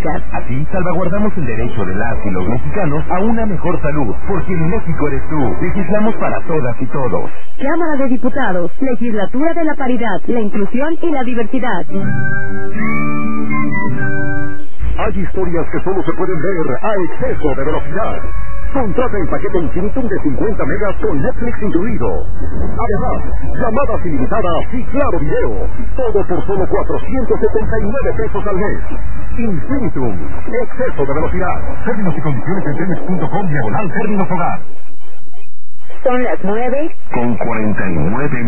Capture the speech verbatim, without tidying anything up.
públicas. Así salvaguardamos el derecho de las y los mexicanos a una mejor salud, porque en México eres tú. Legislamos para todas y todos. Cámara de Diputados, Legislatura de la Paridad, la Inclusión y la Diversidad. Hay historias que solo se pueden ver a exceso de velocidad. Contrata el paquete Infinitum de cincuenta megas con Netflix incluido. Además, llamadas ilimitadas y claro video. Todo por solo cuatrocientos setenta y nueve pesos al mes. Infinitum, exceso de velocidad. Términos y condiciones en tenis punto com diagonal términos hogar. Son las nueve con cuarenta y nueve